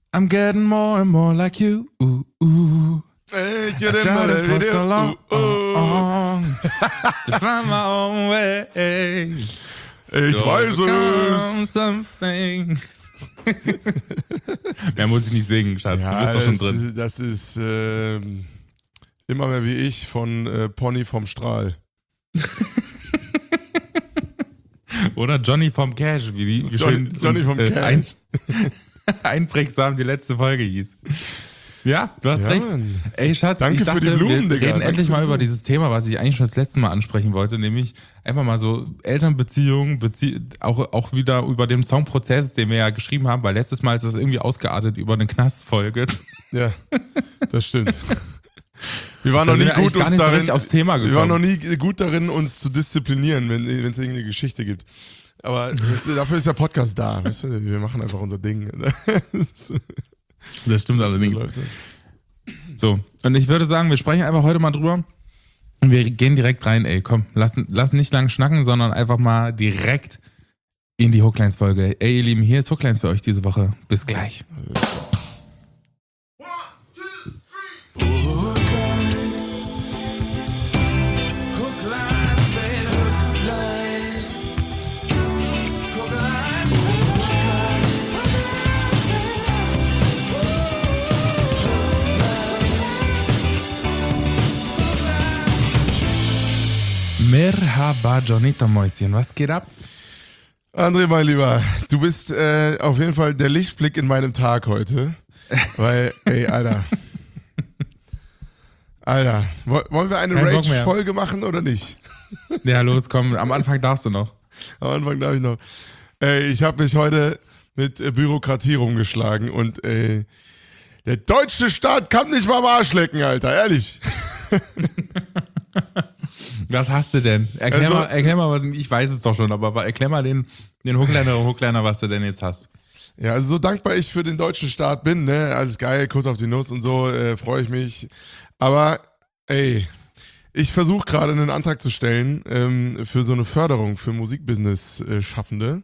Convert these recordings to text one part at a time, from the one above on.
I'm getting more and more like you. I tried it for so long. To find my own way. Ich weiß es. Something. Mehr muss ich nicht singen, Schatz. Ja, du bist doch schon drin. Das ist immer mehr wie ich von Pony vom Strahl. Oder Johnny vom Cash, wie Johnny vom Cash. Einprägsam die letzte Folge hieß. Ja, du hast recht. Mann. Ey, Schatz, Danke ich dachte, für die Blumen, wir Digga. reden endlich mal über dieses Thema, was ich eigentlich schon das letzte Mal ansprechen wollte, nämlich einfach mal so Elternbeziehungen, auch wieder über den Songprozess, den wir ja geschrieben haben, weil letztes Mal ist das irgendwie ausgeartet über eine Knastfolge. Ja, das stimmt. Wir waren Da noch sind nie wir gut eigentlich gar uns nicht so darin. richtig aufs Thema Wir waren noch gekommen. nie gut darin, uns zu disziplinieren, wenn es irgendeine Geschichte gibt. Aber dafür ist der Podcast da. Weißt du? Wir machen einfach unser Ding. Das stimmt allerdings. Leute. So, und ich würde sagen, wir sprechen einfach heute mal drüber. Und wir gehen direkt rein, ey. Komm, lass nicht lang schnacken, sondern einfach mal direkt in die Hooklines-Folge. Ey, ihr Lieben, hier ist Hooklines für euch diese Woche. Bis gleich. Merhaba, Jonita Mäuschen, was geht ab? André, mein Lieber, du bist auf jeden Fall der Lichtblick in meinem Tag heute. Weil, ey, Alter. Wollen wir eine Kein Bock mehr. Rage-Folge machen oder nicht? Ja, los, komm, am Anfang darfst du noch. Am Anfang darf ich noch. Ey, ich habe mich heute mit Bürokratie rumgeschlagen und der deutsche Staat kann nicht mal am Arsch lecken, Alter, ehrlich. Was hast du denn? Erklär Also- mal, was, ich weiß es doch schon, aber erklär mal den Hookliner, was du denn jetzt hast. Ja, also so dankbar ich für den deutschen Staat bin, ne, alles geil, Kuss auf die Nuss und so, freue ich mich. Aber, ey, ich versuche gerade einen Antrag zu stellen für so eine Förderung für Musikbusiness-Schaffende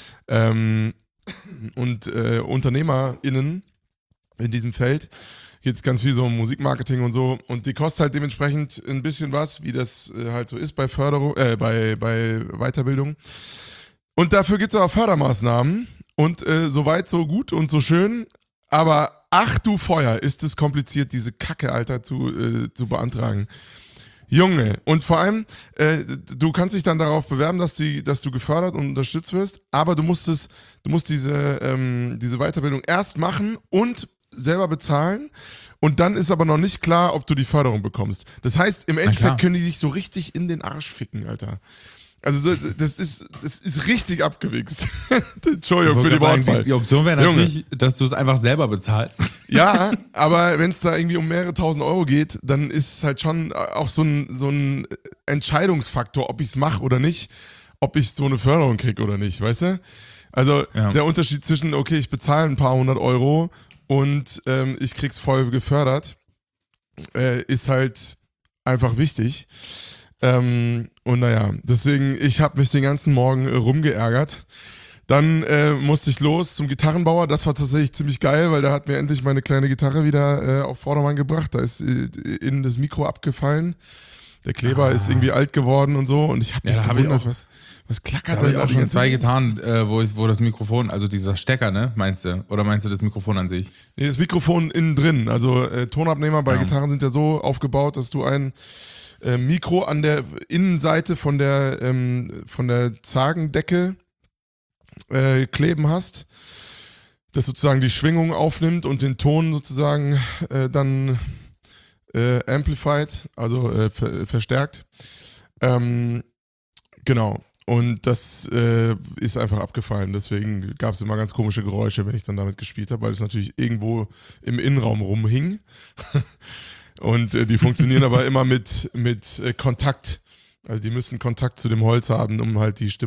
und UnternehmerInnen in diesem Feld. Geht es ganz viel so um Musikmarketing und so. Und die kostet halt dementsprechend ein bisschen was, wie das halt so ist bei Förderung, bei Weiterbildung. Und dafür gibt es aber Fördermaßnahmen. Und so weit, so gut und so schön. Aber ach du Feuer, ist es kompliziert, diese Kacke, Alter, zu beantragen. Junge, und vor allem, du kannst dich dann darauf bewerben, dass du gefördert und unterstützt wirst, aber du musst diese Weiterbildung erst machen und selber bezahlen und dann ist aber noch nicht klar, ob du die Förderung bekommst. Das heißt, im Endeffekt können die dich so richtig in den Arsch ficken, Alter. Also das ist richtig abgewichst. Entschuldigung für die Wortwahl. Die Option wäre natürlich, dass du es einfach selber bezahlst. Ja, aber wenn es da irgendwie um mehrere tausend Euro geht, dann ist es halt schon auch so ein Entscheidungsfaktor, ob ich es mache oder nicht, ob ich so eine Förderung kriege oder nicht, weißt du? Also der Unterschied zwischen, okay, ich bezahle ein paar hundert Euro und ich krieg's voll gefördert, ist halt einfach wichtig. Und naja, deswegen, ich habe mich den ganzen Morgen rumgeärgert. Dann musste ich los zum Gitarrenbauer. Das war tatsächlich ziemlich geil, weil der hat mir endlich meine kleine Gitarre wieder auf Vordermann gebracht. Da ist innen das Mikro abgefallen. Der Kleber ist irgendwie alt geworden und so. Und ich habe mich gewundert, was klackert Da da habe ich auch schon ganze zwei Gitarren, wo das Mikrofon, also dieser Stecker, ne, meinst du? Oder meinst du das Mikrofon an sich? Nee, das Mikrofon innen drin. Also Tonabnehmer bei Gitarren sind ja so aufgebaut, dass du ein Mikro an der Innenseite von der Zagendecke kleben hast, das sozusagen die Schwingung aufnimmt und den Ton sozusagen dann amplified, also verstärkt. Genau. Und das ist einfach abgefallen. Deswegen gab es immer ganz komische Geräusche, wenn ich dann damit gespielt habe, weil es natürlich irgendwo im Innenraum rumhing. Und die funktionieren aber immer mit Kontakt. Also die müssen Kontakt zu dem Holz haben, um halt die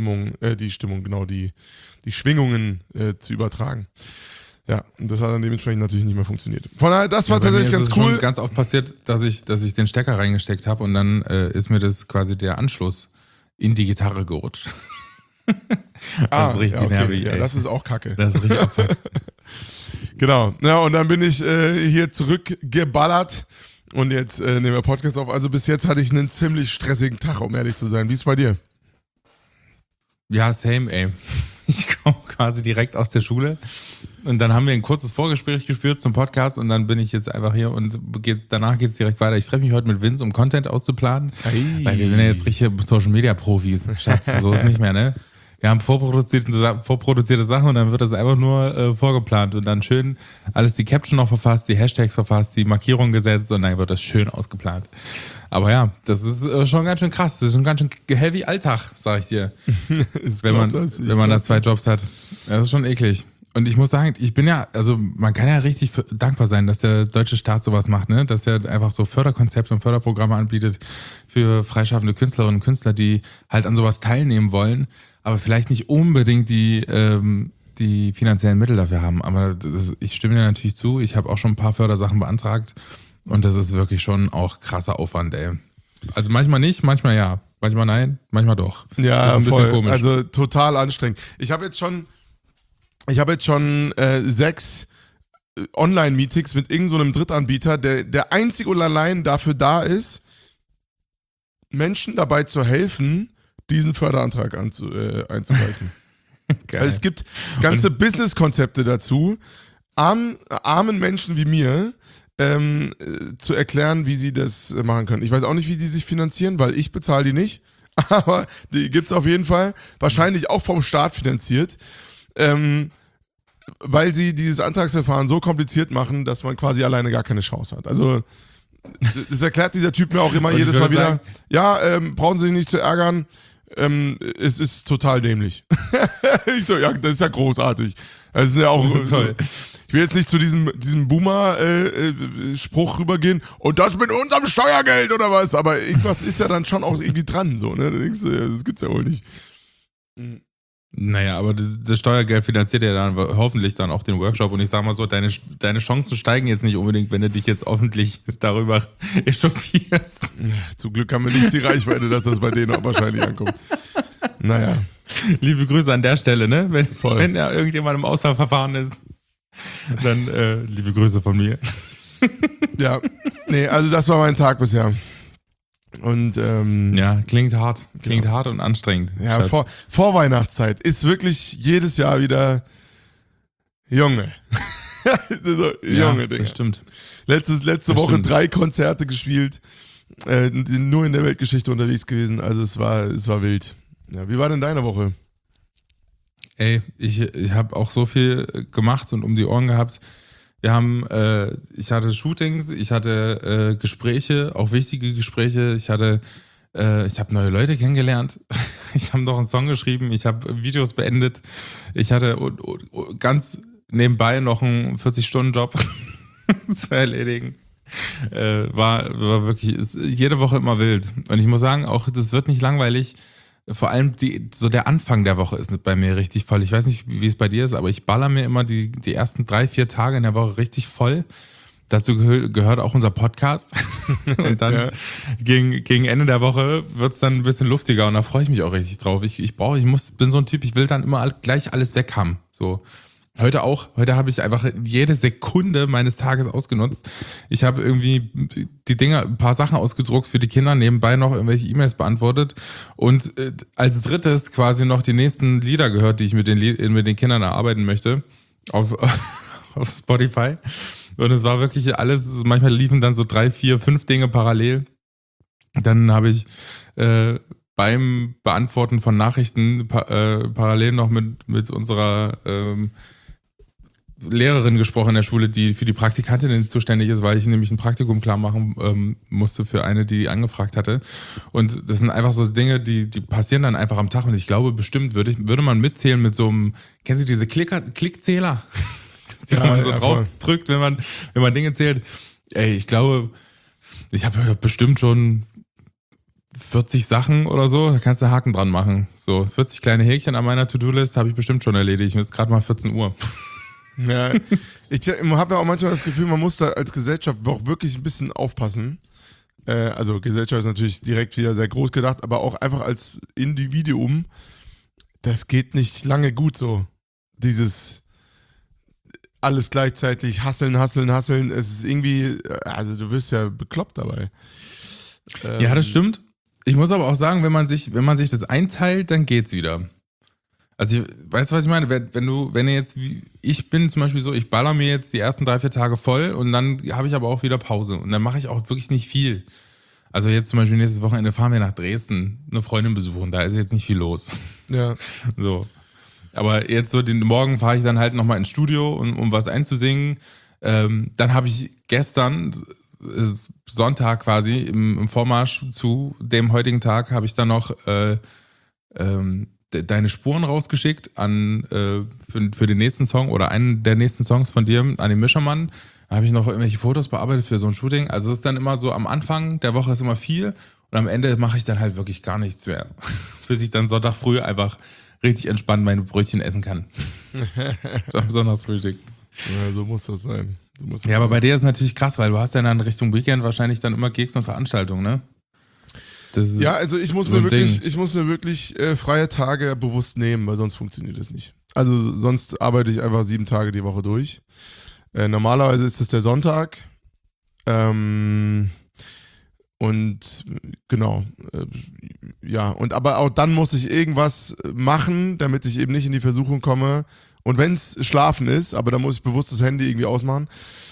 Schwingungen zu übertragen. Ja, und das hat dann dementsprechend natürlich nicht mehr funktioniert. Von daher, das war tatsächlich ganz cool. Es ist schon ganz oft passiert, dass ich den Stecker reingesteckt habe und dann ist mir das quasi der Anschluss in die Gitarre gerutscht. Das ist richtig nervig. Ja, ey. das ist auch kacke. Das ist richtig abfuck. Genau. Ja, und dann bin ich hier zurückgeballert und jetzt nehmen wir Podcast auf. Also bis jetzt hatte ich einen ziemlich stressigen Tag, um ehrlich zu sein. Wie ist es bei dir? Ja, same, ey. Ich komme quasi direkt aus der Schule und dann haben wir ein kurzes Vorgespräch geführt zum Podcast und dann bin ich jetzt einfach hier und danach geht es direkt weiter. Ich treffe mich heute mit Vince, um Content auszuplanen, weil wir sind ja jetzt richtige Social-Media-Profis. Schatz, so ist nicht mehr, ne? Wir haben vorproduzierte Sachen und dann wird das einfach nur vorgeplant und dann schön alles die Caption noch verfasst, die Hashtags verfasst, die Markierung gesetzt und dann wird das schön ausgeplant. Aber ja, das ist schon ganz schön krass. Das ist ein ganz schön heavy Alltag, sag ich dir. wenn man da 2 Jobs hat. Das ist schon eklig. Und ich muss sagen, man kann ja richtig dankbar sein, dass der deutsche Staat sowas macht, ne? Dass er einfach so Förderkonzepte und Förderprogramme anbietet für freischaffende Künstlerinnen und Künstler, die halt an sowas teilnehmen wollen, aber vielleicht nicht unbedingt die finanziellen Mittel dafür haben. Aber ich stimme dir natürlich zu. Ich habe auch schon ein paar Fördersachen beantragt und das ist wirklich schon auch kraszer Aufwand, ey. Also manchmal nicht, manchmal ja. Manchmal nein, manchmal doch. Ja, das ist ein voll. bisschen komisch. Also total anstrengend. Ich habe jetzt schon 6 Online-Meetings mit irgendeinem so Drittanbieter, der einzig und allein dafür da ist, Menschen dabei zu helfen, diesen Förderantrag einzureichen. Geil. Also es gibt ganze Business-Konzepte dazu, armen Menschen wie mir zu erklären, wie sie das machen können. Ich weiß auch nicht, wie die sich finanzieren, weil ich bezahle die nicht, aber die gibt's auf jeden Fall, wahrscheinlich auch vom Staat finanziert, weil sie dieses Antragsverfahren so kompliziert machen, dass man quasi alleine gar keine Chance hat. Also das erklärt dieser Typ mir auch immer jedes Mal wieder, brauchen Sie sich nicht zu ärgern, es ist total dämlich. Ich so, ja, das ist ja großartig. Das ist ja auch toll. Ich will jetzt nicht zu diesem Boomer-Spruch rübergehen und das mit unserem Steuergeld oder was, aber irgendwas ist ja dann schon auch irgendwie dran, so, ne? Das gibt's ja wohl nicht. Naja, aber das Steuergeld finanziert ja dann hoffentlich dann auch den Workshop und ich sag mal so, deine Chancen steigen jetzt nicht unbedingt, wenn du dich jetzt öffentlich darüber echauffierst. Ja, zum Glück haben wir nicht die Reichweite, dass das bei denen auch wahrscheinlich ankommt. Naja. Liebe Grüße an der Stelle, ne? Wenn ja irgendjemand im Auswahlverfahren ist, dann liebe Grüße von mir. Ja, nee, also das war mein Tag bisher. Und ja, klingt hart. Klingt hart und anstrengend. Ja, Vorweihnachtszeit ist wirklich jedes Jahr wieder Junge. So, Junge, Digga. Das stimmt. Letzte Woche 3 Konzerte gespielt, nur in der Weltgeschichte unterwegs gewesen, also es war wild. Ja, wie war denn deine Woche? Ey, ich habe auch so viel gemacht und um die Ohren gehabt. Ich hatte Shootings, ich hatte Gespräche, auch wichtige Gespräche. Ich habe neue Leute kennengelernt. Ich habe noch einen Song geschrieben, ich habe Videos beendet. Ich hatte ganz nebenbei noch einen 40-Stunden-Job zu erledigen. War wirklich, ist jede Woche immer wild. Und ich muss sagen, auch das wird nicht langweilig. Vor allem der Anfang der Woche ist bei mir richtig voll. Ich weiß nicht, wie es bei dir ist, aber ich baller mir immer die ersten 3-4 Tage in der Woche richtig voll. Dazu gehört auch unser Podcast. Und dann gegen Ende der Woche wird es dann ein bisschen luftiger und da freue ich mich auch richtig drauf. Bin so ein Typ, ich will dann immer gleich alles weg haben. So. Heute habe ich einfach jede Sekunde meines Tages ausgenutzt. Ich habe irgendwie ein paar Sachen ausgedruckt für die Kinder, nebenbei noch irgendwelche E-Mails beantwortet und als drittes quasi noch die nächsten Lieder gehört, die ich mit den Kindern erarbeiten möchte auf Spotify. Und es war wirklich alles, manchmal liefen dann so 3, 4, 5 Dinge parallel. Dann habe ich beim Beantworten von Nachrichten parallel noch mit unserer Lehrerin gesprochen in der Schule, die für die Praktikantin zuständig ist, weil ich nämlich ein Praktikum klar machen musste für eine, die angefragt hatte. Und das sind einfach so Dinge, die passieren dann einfach am Tag. Und ich glaube, bestimmt würde man mitzählen mit so einem, kennst du diese Klickzähler? Die man so drauf drückt, wenn man Dinge zählt. Ey, ich glaube, ich habe bestimmt schon 40 Sachen oder so, da kannst du Haken dran machen. So 40 kleine Häkchen an meiner To-Do-List habe ich bestimmt schon erledigt. Es ist gerade mal 14 Uhr. Ja, ich habe ja auch manchmal das Gefühl, man muss da als Gesellschaft auch wirklich ein bisschen aufpassen. Also Gesellschaft ist natürlich direkt wieder sehr groß gedacht, aber auch einfach als Individuum, das geht nicht lange gut so. alles gleichzeitig, hasseln. Es ist irgendwie, also du wirst ja bekloppt dabei. Ja, das stimmt. Ich muss aber auch sagen, wenn man sich das einteilt, dann geht's wieder. Also, weißt du, was ich meine? Wenn du jetzt, ich bin zum Beispiel so, ich baller mir jetzt die ersten 3-4 Tage voll und dann habe ich aber auch wieder Pause und dann mache ich auch wirklich nicht viel. Also jetzt zum Beispiel nächstes Wochenende fahren wir nach Dresden, eine Freundin besuchen, da ist jetzt nicht viel los. Ja. So. Aber jetzt so den Morgen fahre ich dann halt nochmal ins Studio, um was einzusingen. Dann habe ich gestern, Sonntag quasi, im Vormarsch zu dem heutigen Tag, habe ich dann noch deine Spuren rausgeschickt für den nächsten Song oder einen der nächsten Songs von dir an den Mischermann. Da habe ich noch irgendwelche Fotos bearbeitet für so ein Shooting. Also es ist dann immer so, am Anfang der Woche ist immer viel und am Ende mache ich dann halt wirklich gar nichts mehr. Bis ich dann Sonntag früh einfach richtig entspannt meine Brötchen essen kann. Am Sonntagsfrühstück. Ja, so muss das sein. Ja, aber bei dir ist es natürlich krass, weil du hast ja dann Richtung Weekend wahrscheinlich dann immer Gigs und Veranstaltungen, ne? Ja, also ich muss mir wirklich freie Tage bewusst nehmen, weil sonst funktioniert das nicht. Also sonst arbeite ich einfach 7 Tage die Woche durch. Normalerweise ist es der Sonntag. Und genau. Ja, und aber auch dann muss ich irgendwas machen, damit ich eben nicht in die Versuchung komme. Und wenn es Schlafen ist, aber dann muss ich bewusst das Handy irgendwie ausmachen.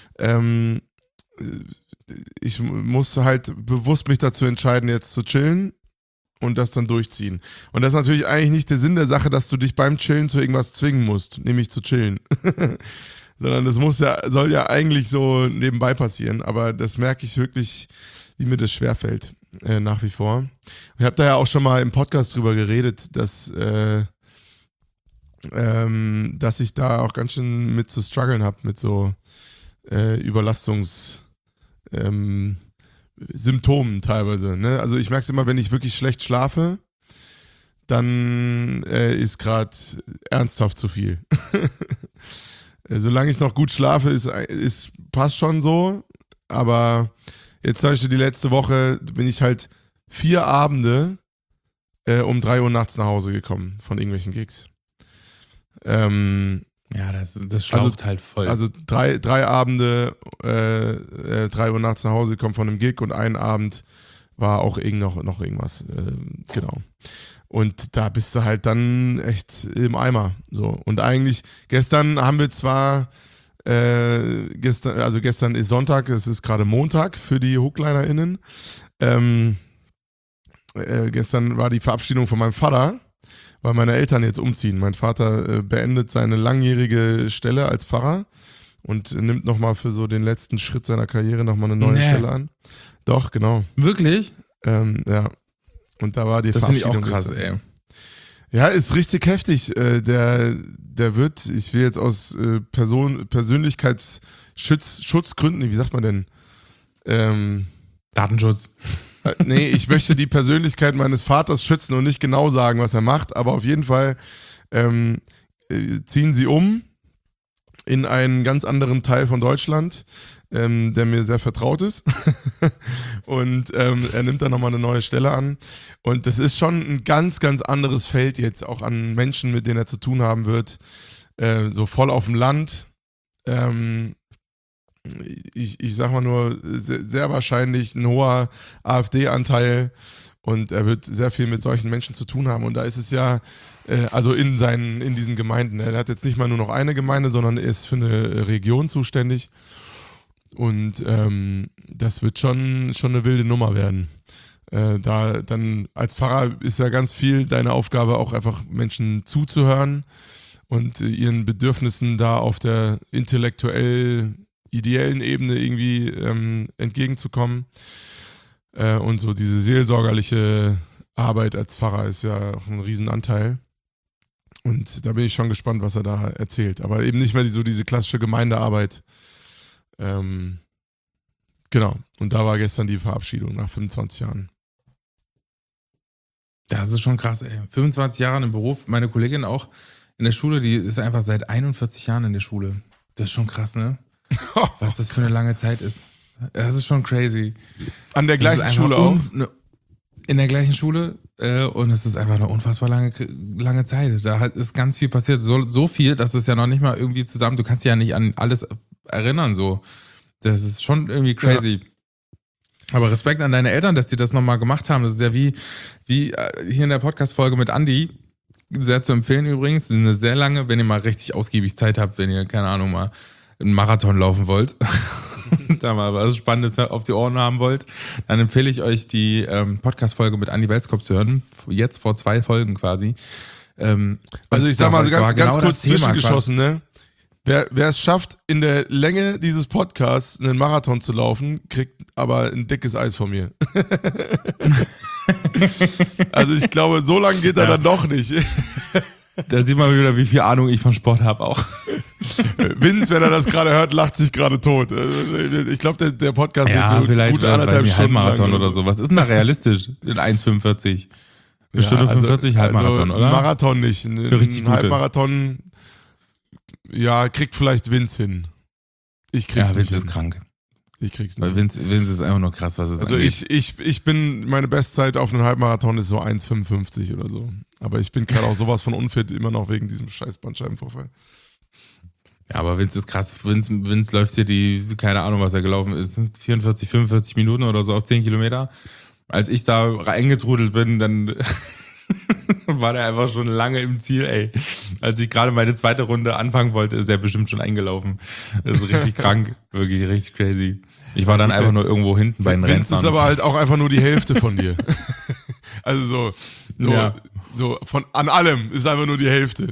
Ich muss halt bewusst mich dazu entscheiden, jetzt zu chillen und das dann durchziehen. Und das ist natürlich eigentlich nicht der Sinn der Sache, dass du dich beim Chillen zu irgendwas zwingen musst, nämlich zu chillen. Sondern das soll ja eigentlich so nebenbei passieren. Aber das merke ich wirklich, wie mir das schwerfällt, nach wie vor. Ich habe da ja auch schon mal im Podcast drüber geredet, dass ich da auch ganz schön mit zu strugglen habe, mit so Symptomen teilweise. Ne? Also ich merke es immer, wenn ich wirklich schlecht schlafe, dann ist gerade ernsthaft zu viel. Solange ich noch gut schlafe, passt schon so. Aber jetzt zum Beispiel die letzte Woche bin ich halt 4 Abende um 3 Uhr nachts nach Hause gekommen von irgendwelchen Gigs. Ja, das schlaucht halt voll. Also 3 Abende, 3 Uhr nachts nach Hause gekommen von einem Gig und einen Abend war auch noch irgendwas. Genau. Und da bist du halt dann echt im Eimer. So. Und eigentlich, gestern haben wir zwar, gestern ist Sonntag, es ist gerade Montag für die HooklinerInnen. Gestern war die Verabschiedung von meinem Vater, weil meine Eltern jetzt umziehen. Mein Vater beendet seine langjährige Stelle als Pfarrer und nimmt nochmal für so den letzten Schritt seiner Karriere nochmal eine neue Stelle an. Doch, genau. Wirklich? Ja. Und da war die Verabschiedung. Das finde ich auch krass, ey. Ja, ist richtig heftig. Der wird, ich will jetzt aus Persönlichkeitsschutzgründen, wie sagt man denn? Datenschutz. Nee, ich möchte die Persönlichkeit meines Vaters schützen und nicht genau sagen, was er macht, aber auf jeden Fall ziehen sie um in einen ganz anderen Teil von Deutschland, der mir sehr vertraut ist. Und er nimmt dann nochmal eine neue Stelle an. Und das ist schon ein ganz, ganz anderes Feld jetzt, auch an Menschen, mit denen er zu tun haben wird. So voll auf dem Land. Ich sag mal nur, sehr, sehr wahrscheinlich ein hoher AfD-Anteil und er wird sehr viel mit solchen Menschen zu tun haben und da ist es ja, also in diesen Gemeinden, er hat jetzt nicht mal nur noch eine Gemeinde, sondern er ist für eine Region zuständig und das wird schon eine wilde Nummer werden. Da dann als Pfarrer ist ja ganz viel deine Aufgabe auch einfach Menschen zuzuhören und ihren Bedürfnissen da auf der ideellen Ebene irgendwie entgegenzukommen. Und so diese seelsorgerliche Arbeit als Pfarrer ist ja auch ein Riesenanteil. Und da bin ich schon gespannt, was er da erzählt. Aber eben nicht mehr diese klassische Gemeindearbeit. Genau. Und da war gestern die Verabschiedung nach 25 Jahren. Das ist schon krass, ey. 25 Jahre im Beruf. Meine Kollegin auch in der Schule, die ist einfach seit 41 Jahren in der Schule. Das ist schon krass, ne? Was das für eine lange Zeit ist. Das ist schon crazy. An der gleichen Schule auch? In der gleichen Schule. Und es ist einfach eine unfassbar lange Zeit. Da ist ganz viel passiert. So viel, dass es ja noch nicht mal irgendwie zusammen, du kannst dich ja nicht an alles erinnern, so. Das ist schon irgendwie crazy. Ja. Aber Respekt an deine Eltern, dass die das nochmal gemacht haben. Das ist ja wie hier in der Podcast-Folge mit Andi. Sehr zu empfehlen übrigens. Das ist eine sehr lange, wenn ihr mal richtig ausgiebig Zeit habt, wenn ihr, keine Ahnung, mal einen Marathon laufen wollt, da mal was Spannendes auf die Ohren haben wollt, dann empfehle ich euch die Podcast-Folge mit Andi Welskopf zu hören. Jetzt vor 2 Folgen quasi. Also ich sag mal, ganz kurz zwischengeschossen, ne? Wer es schafft, in der Länge dieses Podcasts einen Marathon zu laufen, kriegt aber ein dickes Eis von mir. Also ich glaube, so lange geht er dann doch nicht. Da sieht man wieder, wie viel Ahnung ich von Sport habe auch. Vince, wenn er das gerade hört, lacht sich gerade tot. Ich glaube, der Podcast ja, wird vielleicht gute 1,5 Stunden Halbmarathon oder so. Was ist denn da realistisch in 1,45? Eine Stunde 45 Halbmarathon, oder? Marathon nicht. Für richtig gute. Halbmarathon, ja, kriegt vielleicht Vince hin. Ich krieg's nicht hin. Vince ist krank. Ich krieg's nicht. Weil Vince ist einfach nur krass, was es also angeht. Ich bin, meine Bestzeit auf einem Halbmarathon ist so 1,55 oder so. Aber ich bin gerade auch sowas von unfit, immer noch wegen diesem scheiß Bandscheibenvorfall. Ja, aber Vince ist krass. Vince läuft hier keine Ahnung, was er gelaufen ist, 44, 45 Minuten oder so auf 10 Kilometer. Als ich da reingetrudelt bin, dann war der einfach schon lange im Ziel, ey. Als ich gerade meine 2. Runde anfangen wollte, ist er bestimmt schon eingelaufen. Das ist richtig krank. Wirklich richtig crazy. Ich war dann einfach nur irgendwo hinten bei den Rennern. Das ist aber halt auch einfach nur die Hälfte von dir. Also so an allem ist einfach nur die Hälfte.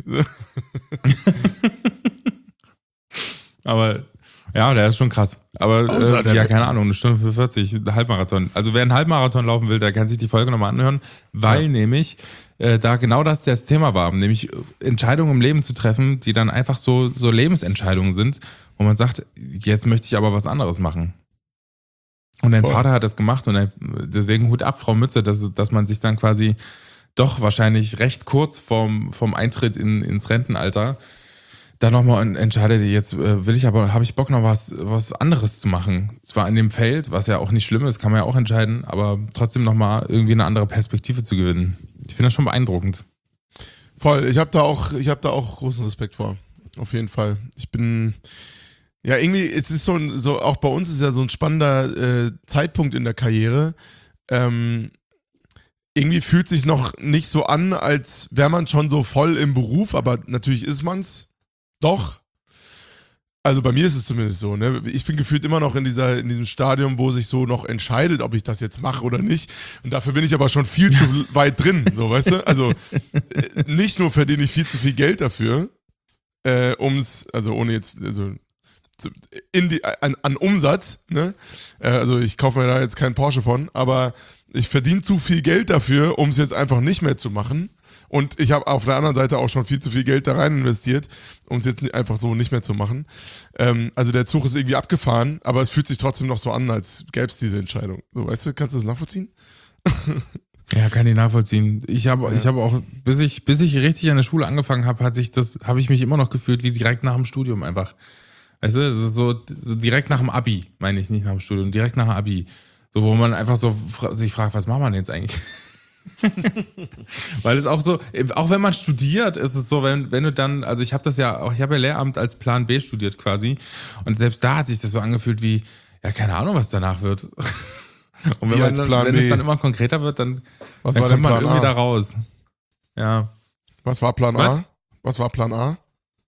Aber ja, der ist schon krass. Aber keine Ahnung, 1 Stunde 45, Halbmarathon. Also wer einen Halbmarathon laufen will, der kann sich die Folge nochmal anhören, weil nämlich da genau das Thema war, nämlich Entscheidungen im Leben zu treffen, die dann einfach so Lebensentscheidungen sind, wo man sagt, jetzt möchte ich aber was anderes machen. Und dein Vater hat das gemacht und deswegen Hut ab, Frau Mütze, dass man sich dann quasi doch wahrscheinlich recht kurz vom Eintritt ins Rentenalter dann nochmal entscheidet, jetzt habe ich Bock noch was anderes zu machen. Zwar in dem Feld, was ja auch nicht schlimm ist, kann man ja auch entscheiden, aber trotzdem nochmal irgendwie eine andere Perspektive zu gewinnen. Ich finde das schon beeindruckend. Voll, ich habe da auch großen Respekt vor. Auf jeden Fall. Ich bin, ja irgendwie, es ist so auch bei uns ist ja so ein spannender Zeitpunkt in der Karriere. Irgendwie fühlt es sich noch nicht so an, als wäre man schon so voll im Beruf, aber natürlich ist man's. Doch. Also bei mir ist es zumindest so, ne? Ich bin gefühlt immer noch in diesem Stadium, wo sich so noch entscheidet, ob ich das jetzt mache oder nicht. Und dafür bin ich aber schon viel zu weit drin, so, weißt du? Also nicht nur verdiene ich viel zu viel Geld dafür, an Umsatz, ne? Also ich kaufe mir da jetzt keinen Porsche von, aber ich verdiene zu viel Geld dafür, um es jetzt einfach nicht mehr zu machen. Und ich habe auf der anderen Seite auch schon viel zu viel Geld da rein investiert, um es jetzt einfach so nicht mehr zu machen. Also der Zug ist irgendwie abgefahren, aber es fühlt sich trotzdem noch so an, als gäbe es diese Entscheidung. So, weißt du, kannst du das nachvollziehen? Ja, kann ich nachvollziehen. Ich habe auch, bis ich richtig an der Schule angefangen habe, habe ich mich immer noch gefühlt wie direkt nach dem Studium einfach. Weißt du, es ist so direkt nach dem Abi, meine ich, nicht nach dem Studium, direkt nach dem Abi. So, wo man einfach so sich fragt, was macht man jetzt eigentlich? Weil es auch so, auch wenn man studiert, ist es so, wenn du dann, also ich habe ja Lehramt als Plan B studiert quasi und selbst da hat sich das so angefühlt wie, ja, keine Ahnung, was danach wird. Und wenn es dann immer konkreter wird, dann kommt man irgendwie da raus. Ja. Was war Plan A? Was war Plan A?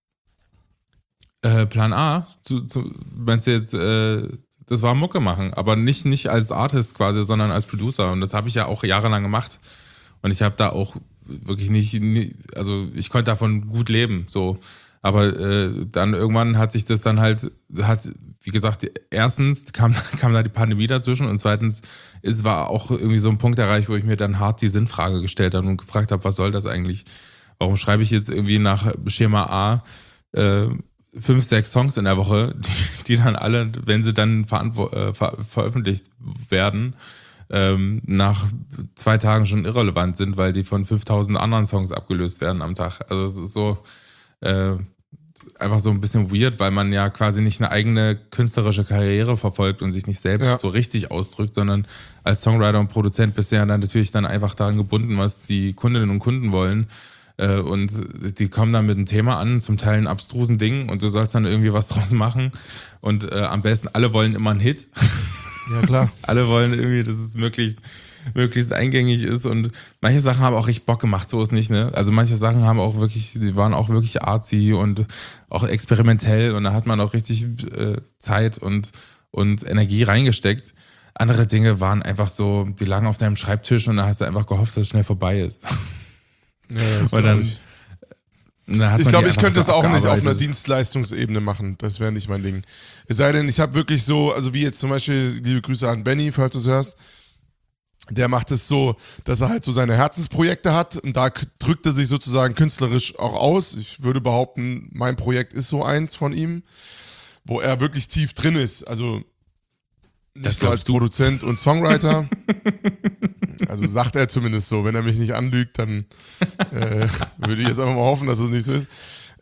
Plan A? Meinst du jetzt, das war Mucke machen, aber nicht als Artist quasi, sondern als Producer. Und das habe ich ja auch jahrelang gemacht. Und ich habe da auch wirklich also ich konnte davon gut leben, so. Aber dann irgendwann hat sich das dann halt, wie gesagt, erstens kam da die Pandemie dazwischen und zweitens war auch irgendwie so ein Punkt erreicht, wo ich mir dann hart die Sinnfrage gestellt habe und gefragt habe, was soll das eigentlich? Warum schreibe ich jetzt irgendwie nach Schema A 5, 6 Songs in der Woche, die dann alle, wenn sie dann veröffentlicht werden, nach 2 Tagen schon irrelevant sind, weil die von 5000 anderen Songs abgelöst werden am Tag. Also es ist so, einfach so ein bisschen weird, weil man ja quasi nicht eine eigene künstlerische Karriere verfolgt und sich nicht selbst so richtig ausdrückt, sondern als Songwriter und Produzent bist du ja dann natürlich dann einfach daran gebunden, was die Kundinnen und Kunden wollen. Und die kommen dann mit einem Thema an, zum Teil ein abstrusen Ding und du sollst dann irgendwie was draus machen. Und am besten, alle wollen immer einen Hit. Ja, klar. Alle wollen irgendwie, dass es möglichst eingängig ist und manche Sachen haben auch richtig Bock gemacht, so ist nicht, ne? Also manche Sachen die waren auch wirklich artsy und auch experimentell und da hat man auch richtig Zeit und Energie reingesteckt. Andere Dinge waren einfach so, die lagen auf deinem Schreibtisch und da hast du einfach gehofft, dass es schnell vorbei ist. Ja, das und dann, ich glaube, ich könnte es auch nicht auf einer Dienst. Dienstleistungsebene machen. Das wäre nicht mein Ding. Es sei denn, ich habe wirklich so, also wie jetzt zum Beispiel, liebe Grüße an Benny, falls du es hörst, der macht es so, dass er halt so seine Herzensprojekte hat und da drückt er sich sozusagen künstlerisch auch aus. Ich würde behaupten, mein Projekt ist so eins von ihm, wo er wirklich tief drin ist. Also nicht nur als Produzent und Songwriter. Also sagt er zumindest so. Wenn er mich nicht anlügt, dann würde ich jetzt einfach mal hoffen, dass es nicht so ist.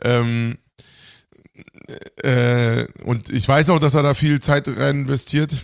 Und ich weiß auch, dass er da viel Zeit rein investiert.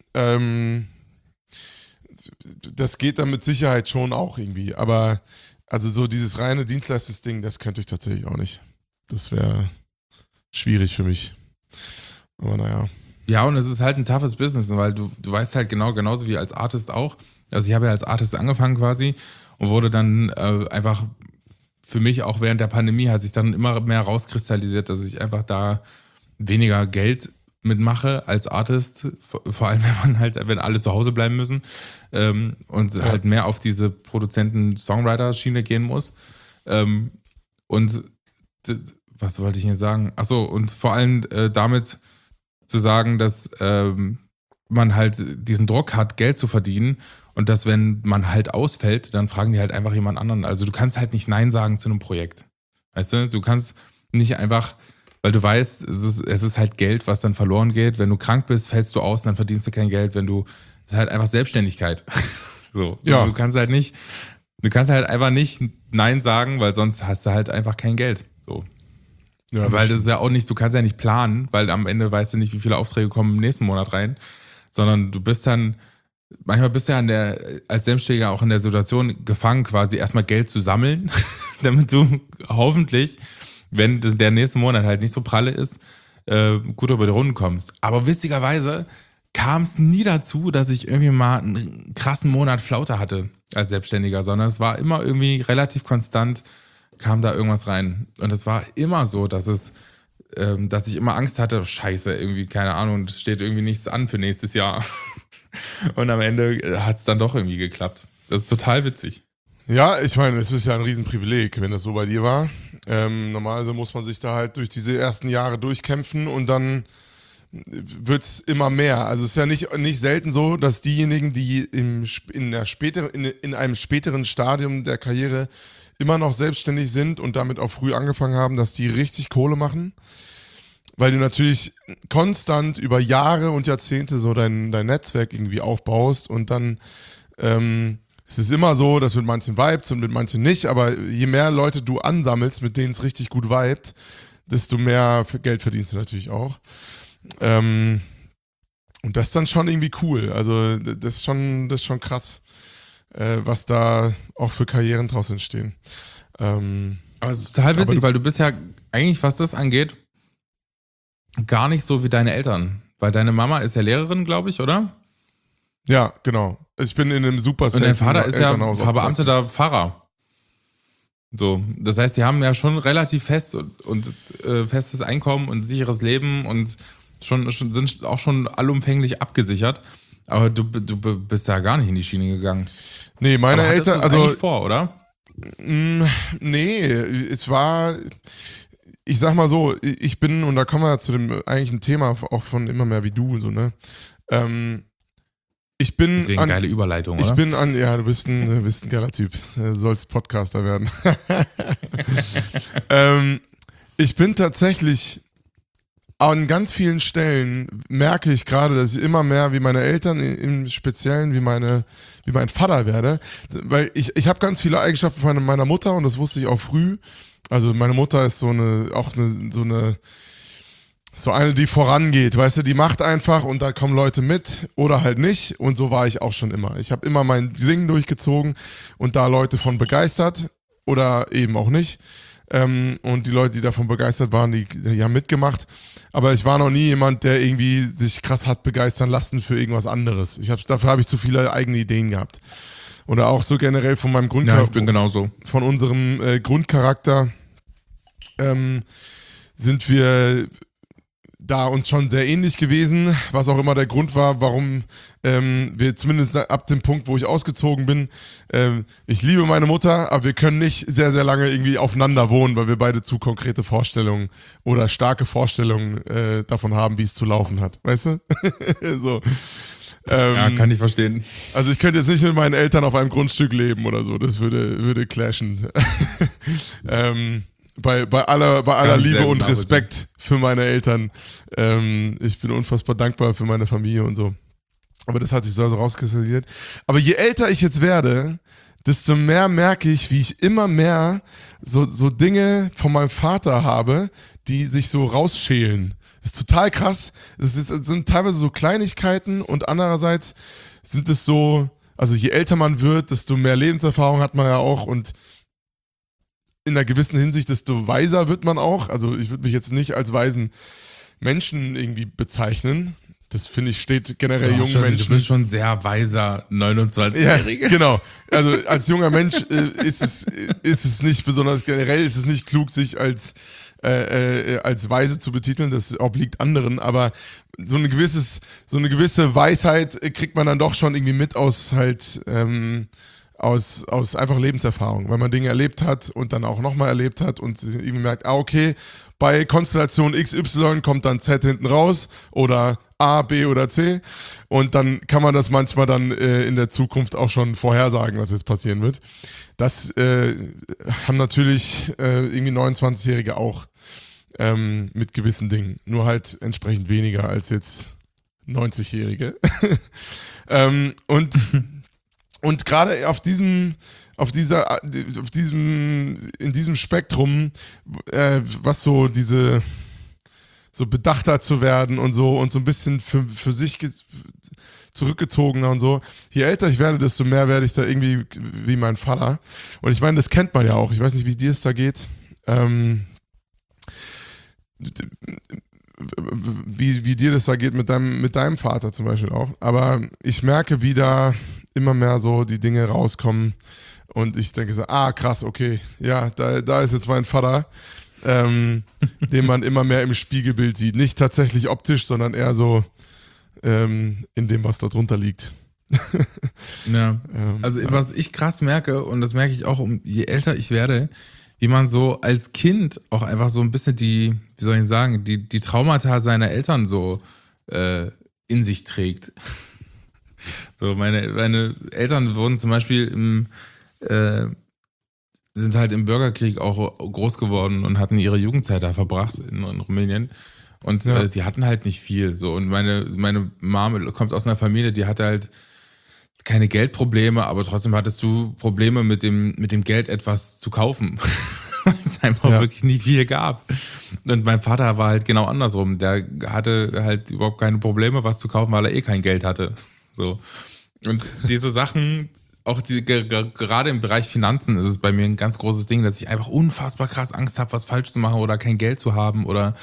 Das geht dann mit Sicherheit schon auch irgendwie. Aber also so dieses reine Dienstleistungsding, das könnte ich tatsächlich auch nicht. Das wäre schwierig für mich. Aber naja. Ja, und es ist halt ein toughes Business, weil du weißt halt genauso wie als Artist auch. Also ich habe ja als Artist angefangen quasi und wurde dann einfach für mich auch während der Pandemie hat sich dann immer mehr rauskristallisiert, dass ich einfach da weniger Geld mitmache als Artist, vor allem wenn alle zu Hause bleiben müssen und halt mehr auf diese Produzenten-Songwriter-Schiene gehen muss. Und was wollte ich jetzt sagen? Achso, und vor allem damit zu sagen, dass man halt diesen Druck hat, Geld zu verdienen und dass, wenn man halt ausfällt, dann fragen die halt einfach jemand anderen. Also du kannst halt nicht Nein sagen zu einem Projekt. Weißt du? Du kannst nicht einfach, weil du weißt, es ist halt Geld, was dann verloren geht. Wenn du krank bist, fällst du aus, dann verdienst du kein Geld. Das ist halt einfach Selbstständigkeit. So. Ja. Du kannst halt einfach nicht Nein sagen, weil sonst hast du halt einfach kein Geld. So. Ja, weil das ist ja auch nicht, du kannst ja nicht planen, weil am Ende weißt du nicht, wie viele Aufträge kommen im nächsten Monat rein, sondern manchmal bist du ja als Selbstständiger auch in der Situation gefangen, quasi erstmal Geld zu sammeln, damit du hoffentlich, wenn der nächste Monat halt nicht so pralle ist, gut über die Runden kommst. Aber witzigerweise kam es nie dazu, dass ich irgendwie mal einen krassen Monat Flaute hatte als Selbstständiger, sondern es war immer irgendwie relativ konstant, kam da irgendwas rein. Und es war immer so, dass ich immer Angst hatte, scheiße, irgendwie, keine Ahnung, es steht irgendwie nichts an für nächstes Jahr. Und am Ende hat es dann doch irgendwie geklappt. Das ist total witzig. Ja, ich meine, es ist ja ein Riesenprivileg, wenn das so bei dir war. Normalerweise muss man sich da halt durch diese ersten Jahre durchkämpfen und dann wird es immer mehr. Also es ist ja nicht selten so, dass diejenigen, die in einem späteren Stadium der Karriere immer noch selbstständig sind und damit auch früh angefangen haben, dass die richtig Kohle machen. Weil du natürlich konstant über Jahre und Jahrzehnte so dein Netzwerk irgendwie aufbaust und dann es ist immer so, dass mit manchen vibet und mit manchen nicht, aber je mehr Leute du ansammelst, mit denen es richtig gut vibet, desto mehr Geld verdienst du natürlich auch. Und das ist dann schon irgendwie cool. Also das ist schon krass, was da auch für Karrieren draus entstehen. Aber es ist total witzig, weil du bist ja eigentlich, was das angeht, gar nicht so wie deine Eltern. Weil deine Mama ist ja Lehrerin, glaube ich, oder? Ja, genau. Ich bin in einem super Und dein Vater ist ja verbeamteter Pfarrer. So, das heißt, die haben ja schon relativ fest und festes Einkommen und sicheres Leben und sind auch schon allumfänglich abgesichert. Aber du bist ja gar nicht in die Schiene gegangen. Nee, meine Eltern, also eigentlich vor, oder? Nee, es war, ich sag mal so, ich bin, und da kommen wir zu dem eigentlichen Thema auch von immer mehr wie du, so, ne? Ich bin Deswegen geile Überleitung, oder? Du bist ein geiler Typ. Du sollst Podcaster werden. Ich bin tatsächlich an ganz vielen Stellen merke ich gerade, dass ich immer mehr wie meine Eltern, im Speziellen wie mein Vater werde. Weil ich habe ganz viele Eigenschaften von meiner Mutter und das wusste ich auch früh. Also meine Mutter ist so eine, die vorangeht, weißt du, die macht einfach und da kommen Leute mit oder halt nicht und so war ich auch schon immer. Ich habe immer mein Ding durchgezogen und da Leute von begeistert oder eben auch nicht. Und die Leute, die davon begeistert waren, die haben mitgemacht. Aber ich war noch nie jemand, der irgendwie sich krass hat begeistern lassen für irgendwas anderes. Dafür habe ich zu viele eigene Ideen gehabt. Oder auch so generell von meinem Grundcharakter. Ja, ich bin genauso. Von unserem Grundcharakter sind wir da uns schon sehr ähnlich gewesen, was auch immer der Grund war, warum wir zumindest ab dem Punkt, wo ich ausgezogen bin, ich liebe meine Mutter, aber wir können nicht sehr, sehr lange irgendwie aufeinander wohnen, weil wir beide zu konkrete Vorstellungen oder starke Vorstellungen davon haben, wie es zu laufen hat, weißt du? So. Ja, kann ich verstehen. Also ich könnte jetzt nicht mit meinen Eltern auf einem Grundstück leben oder so, das würde clashen. Bei aller Liebe und Respekt für meine Eltern. Ich bin unfassbar dankbar für meine Familie und so. Aber das hat sich so rauskristallisiert. Aber je älter ich jetzt werde, desto mehr merke ich, wie ich immer mehr so Dinge von meinem Vater habe, die sich so rausschälen. Das ist total krass. Es sind teilweise so Kleinigkeiten und andererseits sind es so, also je älter man wird, desto mehr Lebenserfahrung hat man ja auch und in einer gewissen Hinsicht, desto weiser wird man auch. Also ich würde mich jetzt nicht als weisen Menschen irgendwie bezeichnen. Das finde ich steht generell jungen Menschen. Du bist schon sehr weiser 29-Jähriger. Ja, genau. Also als junger Mensch ist es nicht besonders, generell ist es nicht klug, sich als weise zu betiteln. Das obliegt anderen. Aber so eine gewisse Weisheit kriegt man dann doch schon irgendwie mit aus halt aus einfach Lebenserfahrung, weil man Dinge erlebt hat und dann auch nochmal erlebt hat und irgendwie merkt, okay, bei Konstellation XY kommt dann Z hinten raus oder A, B oder C und dann kann man das manchmal dann in der Zukunft auch schon vorhersagen, was jetzt passieren wird. Das haben natürlich irgendwie 29-Jährige auch mit gewissen Dingen, nur halt entsprechend weniger als jetzt 90-Jährige. Und gerade in diesem Spektrum, was so so bedachter zu werden und so ein bisschen für sich zurückgezogener und so. Je älter ich werde, desto mehr werde ich da irgendwie wie mein Vater. Und ich meine, das kennt man ja auch. Ich weiß nicht, wie dir es da geht. Wie dir das da geht mit deinem Vater zum Beispiel auch. Aber ich merke, wie da immer mehr so die Dinge rauskommen und ich denke so, krass, okay, ja, da ist jetzt mein Vater, den man immer mehr im Spiegelbild sieht. Nicht tatsächlich optisch, sondern eher so in dem, was da drunter liegt. Ja. Also was ich krass merke, und das merke ich auch, je älter ich werde, wie man so als Kind auch einfach so ein bisschen die Traumata seiner Eltern so in sich trägt. So, meine Eltern wurden zum Beispiel sind halt im Bürgerkrieg auch groß geworden und hatten ihre Jugendzeit da verbracht in Rumänien. Und die hatten halt nicht viel. So. Und meine Mom kommt aus einer Familie, die hatte halt keine Geldprobleme, aber trotzdem hattest du Probleme mit dem Geld etwas zu kaufen. Weil es einfach wirklich nie viel gab. Und mein Vater war halt genau andersrum. Der hatte halt überhaupt keine Probleme, was zu kaufen, weil er kein Geld hatte. So. Und diese Sachen, auch gerade im Bereich Finanzen ist es bei mir ein ganz großes Ding, dass ich einfach unfassbar krass Angst habe, was falsch zu machen oder kein Geld zu haben oder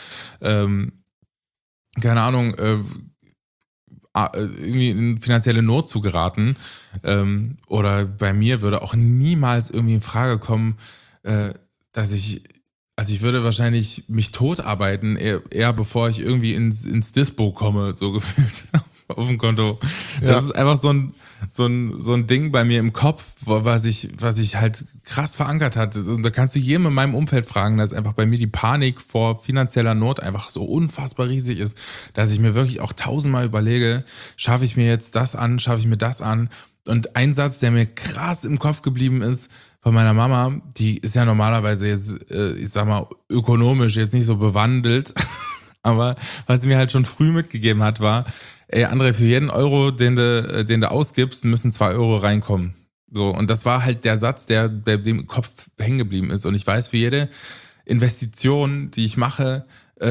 keine Ahnung, irgendwie in finanzielle Not zu geraten. Oder bei mir würde auch niemals irgendwie in Frage kommen, dass ich würde wahrscheinlich mich totarbeiten, eher bevor ich irgendwie ins Dispo komme, so gefühlt. Auf dem Konto. Das ist einfach so ein Ding bei mir im Kopf, was ich halt krass verankert hat. Und da kannst du jedem in meinem Umfeld fragen, dass einfach bei mir die Panik vor finanzieller Not einfach so unfassbar riesig ist, dass ich mir wirklich auch 1000-mal überlege, schaffe ich mir jetzt das an, schaffe ich mir das an? Und ein Satz, der mir krass im Kopf geblieben ist, von meiner Mama, die ist ja normalerweise jetzt, ich sag mal, ökonomisch jetzt nicht so bewandelt, aber was sie mir halt schon früh mitgegeben hat, war, André, für jeden Euro, den du ausgibst, müssen 2 Euro reinkommen. So, und das war halt der Satz, der dem im Kopf hängen geblieben ist. Und ich weiß, für jede Investition, die ich mache,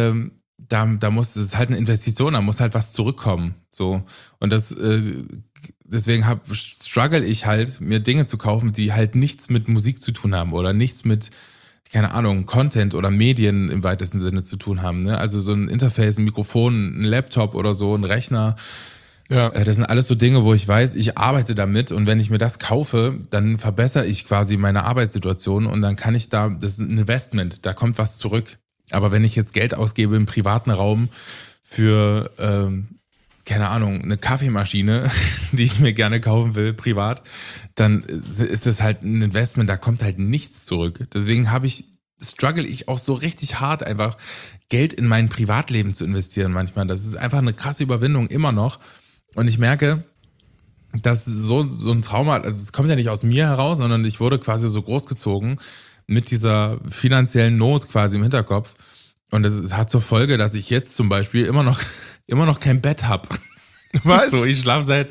das ist halt eine Investition, da muss halt was zurückkommen. So. Und deswegen struggle ich halt, mir Dinge zu kaufen, die halt nichts mit Musik zu tun haben oder nichts mit, keine Ahnung, Content oder Medien im weitesten Sinne zu tun haben. Ne? Also so ein Interface, ein Mikrofon, ein Laptop oder so, ein Rechner. Ja. Das sind alles so Dinge, wo ich weiß, ich arbeite damit und wenn ich mir das kaufe, dann verbessere ich quasi meine Arbeitssituation und dann kann ich das ist ein Investment, da kommt was zurück. Aber wenn ich jetzt Geld ausgebe im privaten Raum für, keine Ahnung, eine Kaffeemaschine, die ich mir gerne kaufen will, privat, dann ist das halt ein Investment, da kommt halt nichts zurück. Deswegen struggle ich auch so richtig hart, einfach Geld in mein Privatleben zu investieren manchmal. Das ist einfach eine krasse Überwindung, immer noch. Und ich merke, dass so ein Trauma, also es kommt ja nicht aus mir heraus, sondern ich wurde quasi so großgezogen mit dieser finanziellen Not quasi im Hinterkopf. Und das hat zur Folge, dass ich jetzt zum Beispiel immer noch kein Bett habe. Was? So, ich schlafe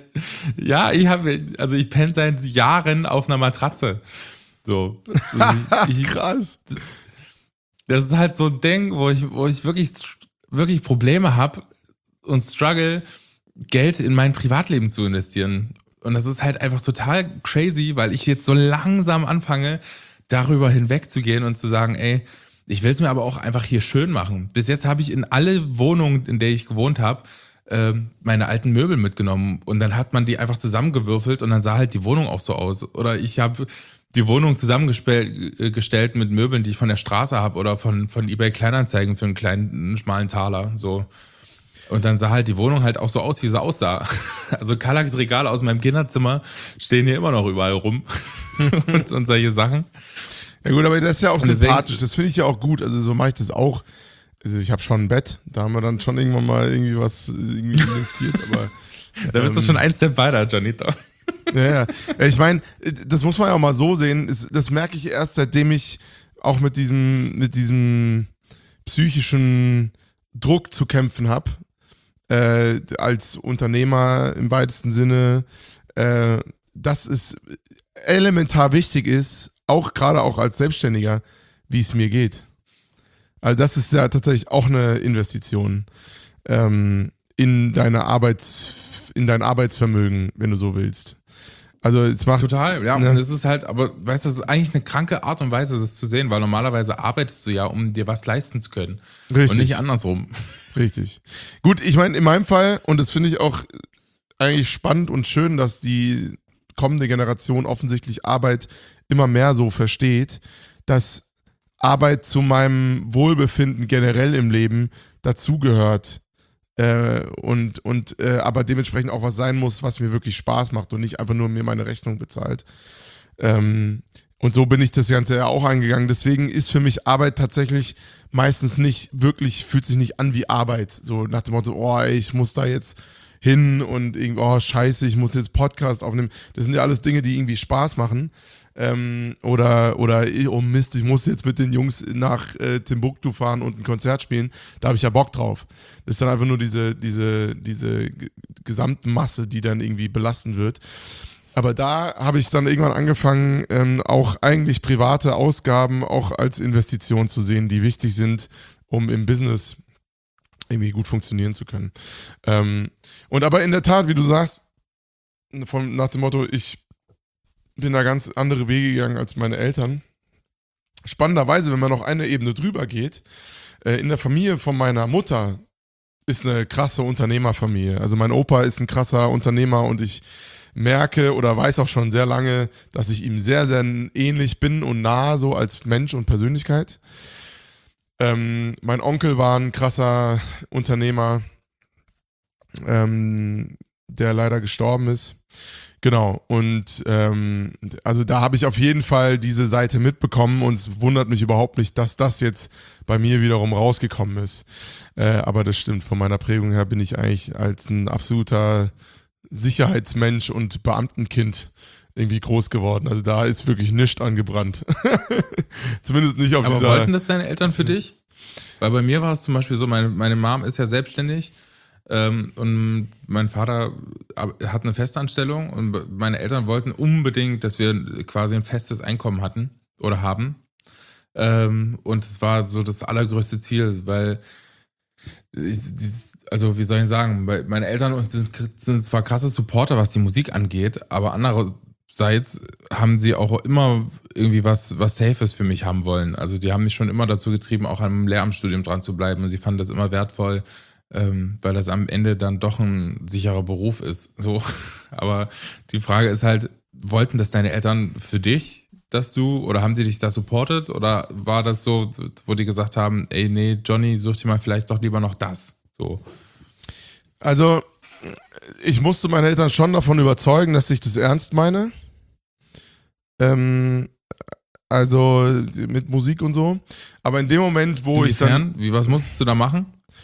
ich penne seit Jahren auf einer Matratze. So. Krass. Das ist halt so ein Ding, wo ich wirklich Probleme habe und struggle, Geld in mein Privatleben zu investieren. Und das ist halt einfach total crazy, weil ich jetzt so langsam anfange, darüber hinwegzugehen und zu sagen, ey, ich will es mir aber auch einfach hier schön machen. Bis jetzt habe ich in alle Wohnungen, in der ich gewohnt habe, meine alten Möbel mitgenommen und dann hat man die einfach zusammengewürfelt und dann sah halt die Wohnung auch so aus. Oder ich habe die Wohnung zusammengestellt mit Möbeln, die ich von der Straße habe oder von eBay Kleinanzeigen für einen kleinen, schmalen Taler, so. Und dann sah halt die Wohnung halt auch so aus, wie sie aussah. Also Kallax Regale aus meinem Kinderzimmer stehen hier immer noch überall rum und solche Sachen. Ja gut, aber das ist ja auch sympathisch, das finde ich ja auch gut, also so mache ich das auch. Also ich habe schon ein Bett, da haben wir dann schon irgendwann mal irgendwie was investiert, aber... Da bist du schon ein Step weiter, Janito. Ja, ich meine, das muss man ja auch mal so sehen, das merke ich erst, seitdem ich auch mit diesem psychischen Druck zu kämpfen habe. Als Unternehmer im weitesten Sinne, dass es elementar wichtig ist, gerade auch als Selbstständiger, wie es mir geht. Also das ist ja tatsächlich auch eine Investition in dein Arbeitsvermögen, wenn du so willst. Also es macht total, ja. Und es ist halt, aber weißt du, das ist eigentlich eine kranke Art und Weise, das zu sehen, weil normalerweise arbeitest du ja, um dir was leisten zu können. Richtig. Und nicht andersrum. Richtig. Gut, ich meine, in meinem Fall, und das finde ich auch eigentlich spannend und schön, dass die kommende Generation offensichtlich Arbeit immer mehr so versteht, dass Arbeit zu meinem Wohlbefinden generell im Leben dazugehört. Aber dementsprechend auch was sein muss, was mir wirklich Spaß macht und nicht einfach nur mir meine Rechnung bezahlt. Und so bin ich das Ganze ja auch angegangen. Deswegen ist für mich Arbeit tatsächlich meistens nicht wirklich, fühlt sich nicht an wie Arbeit. So nach dem Motto, oh ey, ich muss da jetzt hin und irgendwie, oh scheiße, ich muss jetzt Podcast aufnehmen. Das sind ja alles Dinge, die irgendwie Spaß machen. Oder oh Mist, ich muss jetzt mit den Jungs nach Timbuktu fahren und ein Konzert spielen, da habe ich ja Bock drauf. Das ist dann einfach nur diese Gesamtmasse, die dann irgendwie belasten wird. Aber da habe ich dann irgendwann angefangen, auch eigentlich private Ausgaben auch als Investition zu sehen, die wichtig sind, um im Business irgendwie gut funktionieren zu können. Und aber in der Tat, wie du sagst, nach dem Motto, ich bin da ganz andere Wege gegangen als meine Eltern. Spannenderweise, wenn man noch eine Ebene drüber geht, in der Familie von meiner Mutter ist eine krasse Unternehmerfamilie. Also mein Opa ist ein krasser Unternehmer und ich merke oder weiß auch schon sehr lange, dass ich ihm sehr, sehr ähnlich bin und nah so als Mensch und Persönlichkeit. Mein Onkel war ein krasser Unternehmer, der leider gestorben ist. Genau, und also da habe ich auf jeden Fall diese Seite mitbekommen und es wundert mich überhaupt nicht, dass das jetzt bei mir wiederum rausgekommen ist. Aber das stimmt, von meiner Prägung her bin ich eigentlich als ein absoluter Sicherheitsmensch und Beamtenkind irgendwie groß geworden. Also da ist wirklich nichts angebrannt. Zumindest nicht auf Aber dieser... wollten das deine Eltern für dich? Weil bei mir war es zum Beispiel so, meine Mom ist ja selbstständig Und mein Vater hat eine Festanstellung und meine Eltern wollten unbedingt, dass wir quasi ein festes Einkommen hatten oder haben. Und es war so das allergrößte Ziel, weil, also wie soll ich sagen, meine Eltern sind zwar krasse Supporter, was die Musik angeht, aber andererseits haben sie auch immer irgendwie was Safes für mich haben wollen. Also die haben mich schon immer dazu getrieben, auch am Lehramtsstudium dran zu bleiben und sie fanden das immer wertvoll, weil das am Ende dann doch ein sicherer Beruf ist. So. Aber die Frage ist halt, wollten das deine Eltern für dich, oder haben sie dich da supportet? Oder war das so, wo die gesagt haben, ey, nee, Johnny, such dir mal vielleicht doch lieber noch das? So. Also, ich musste meine Eltern schon davon überzeugen, dass ich das ernst meine. Also mit Musik und so. Aber in dem Moment, wo Inwiefern? Was musstest du da machen?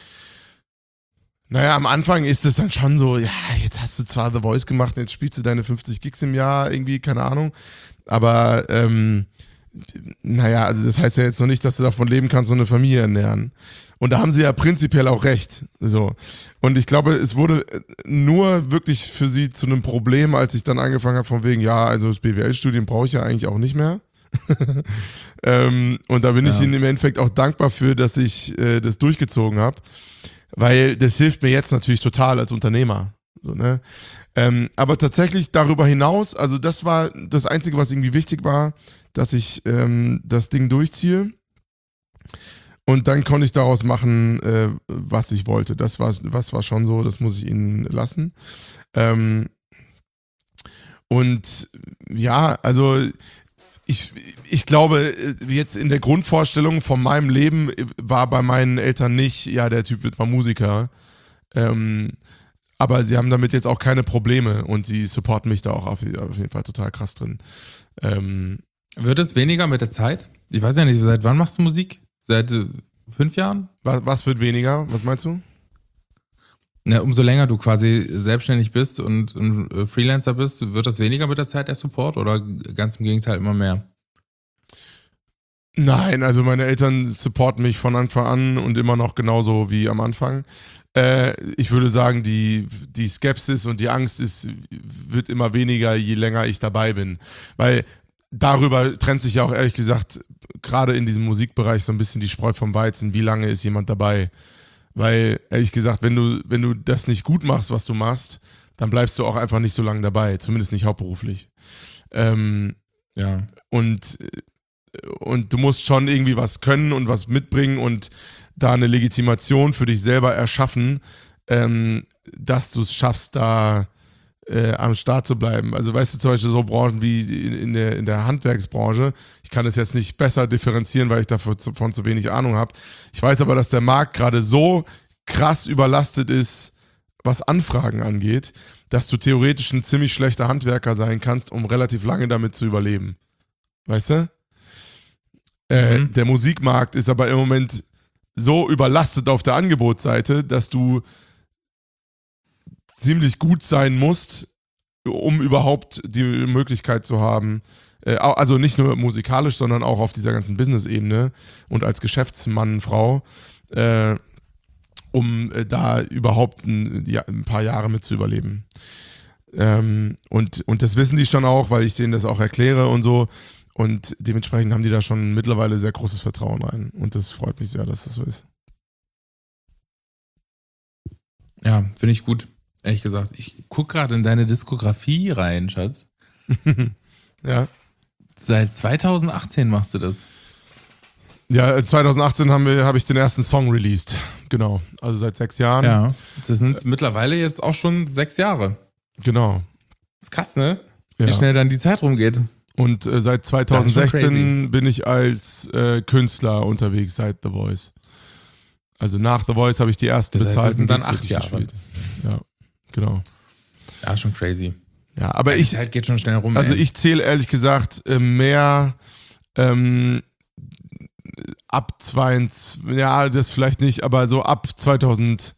Naja, am Anfang ist es dann schon so, ja, jetzt hast du zwar The Voice gemacht, jetzt spielst du deine 50 Gigs im Jahr, irgendwie, keine Ahnung. Aber, naja, also das heißt ja jetzt noch nicht, dass du davon leben kannst und eine Familie ernähren. Und da haben sie ja prinzipiell auch recht. So. Und ich glaube, es wurde nur wirklich für sie zu einem Problem, als ich dann angefangen habe, von wegen, ja, also das BWL-Studium brauche ich ja eigentlich auch nicht mehr. Und da bin ich ihnen im Endeffekt auch dankbar für, dass ich das durchgezogen habe. Weil das hilft mir jetzt natürlich total als Unternehmer. So, ne? Aber tatsächlich darüber hinaus, also das war das Einzige, was irgendwie wichtig war, dass ich das Ding durchziehe. Und dann konnte ich daraus machen, was ich wollte. Das war schon so, das muss ich ihnen lassen. Und ja, also ich glaube, jetzt in der Grundvorstellung von meinem Leben war bei meinen Eltern nicht, ja, der Typ wird mal Musiker. Aber sie haben damit jetzt auch keine Probleme und sie supporten mich da auch auf jeden Fall total krass drin. Wird es weniger mit der Zeit? Ich weiß ja nicht, seit wann machst du Musik? Seit 5 Jahren? Was wird weniger? Was meinst du? Na, umso länger du quasi selbstständig bist und Freelancer bist, wird das weniger mit der Zeit, der Support, oder ganz im Gegenteil immer mehr? Nein, also meine Eltern supporten mich von Anfang an und immer noch genauso wie am Anfang. Ich würde sagen, die Skepsis und die Angst wird immer weniger, je länger ich dabei bin. Weil darüber trennt sich ja auch ehrlich gesagt gerade in diesem Musikbereich so ein bisschen die Spreu vom Weizen. Wie lange ist jemand dabei? Weil, ehrlich gesagt, wenn du das nicht gut machst, was du machst, dann bleibst du auch einfach nicht so lange dabei, zumindest nicht hauptberuflich. Ja. Und du musst schon irgendwie was können und was mitbringen und da eine Legitimation für dich selber erschaffen, dass du es schaffst, da am Start zu bleiben. Also weißt du, zum Beispiel so Branchen wie in der Handwerksbranche, ich kann das jetzt nicht besser differenzieren, weil ich davon zu wenig Ahnung habe. Ich weiß aber, dass der Markt gerade so krass überlastet ist, was Anfragen angeht, dass du theoretisch ein ziemlich schlechter Handwerker sein kannst, um relativ lange damit zu überleben. Weißt du? Der Musikmarkt ist aber im Moment so überlastet auf der Angebotsseite, dass du ziemlich gut sein musst, um überhaupt die Möglichkeit zu haben, also nicht nur musikalisch, sondern auch auf dieser ganzen Business-Ebene und als Geschäftsmann, Frau, um da überhaupt ein paar Jahre mit zu überleben. Und das wissen die schon auch, weil ich denen das auch erkläre und so. Und dementsprechend haben die da schon mittlerweile sehr großes Vertrauen rein. Und das freut mich sehr, dass das so ist. Ja, finde ich gut. Ehrlich gesagt, ich gucke gerade in deine Diskografie rein, Schatz. Ja. Seit 2018 machst du das. Ja, 2018 habe ich den ersten Song released. Genau. Also seit 6 Jahren. Ja. Das sind mittlerweile jetzt auch schon 6 Jahre. Genau. Ist krass, ne? Wie Ja. schnell dann die Zeit rumgeht. Und seit 2016 bin ich als Künstler unterwegs, seit The Voice. Also nach The Voice habe ich die ersten Das heißt, bezahlten es sind dann Gigs 8 wirklich Jahre. gespielt. Ja, genau. Ja, schon crazy. Ja, aber Die Zeit geht schon schnell rum. also ey. ich zähle ehrlich gesagt mehr ab 22, ja, das vielleicht nicht, aber so ab 2020